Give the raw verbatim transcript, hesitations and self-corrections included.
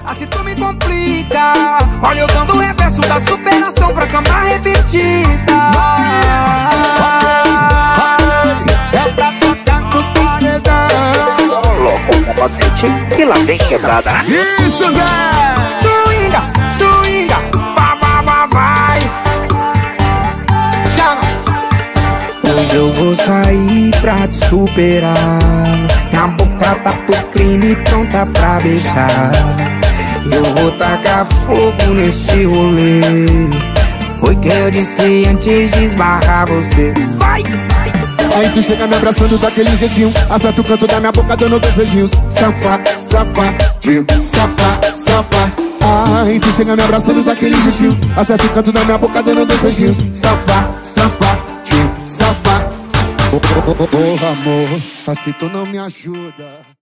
assim tu me complica. Olha eu dando o reverso da superação pra cama repetida. É pra tocar no paredão. Ô louco, combatente, que lá vem quebrada. Isso, Zé! Swinga, swinga, vai, vai, vai, vai. Chama. Hoje eu vou sair pra te superar. Minha boca tá pro crime, pronta pra beijar. Eu vou tacar fogo nesse rolê. Foi que eu disse antes de esbarrar você. Vai! Aí tu chega me abraçando daquele jeitinho, acerta o canto da minha boca dando dois beijinhos. Safa, safadinho, safa, safa. Aí tu chega me abraçando daquele jeitinho, acerta o canto da minha boca dando dois beijinhos. Safa, safadinho, safa. Oh, oh, oh, oh, amor, assim tu não me ajuda.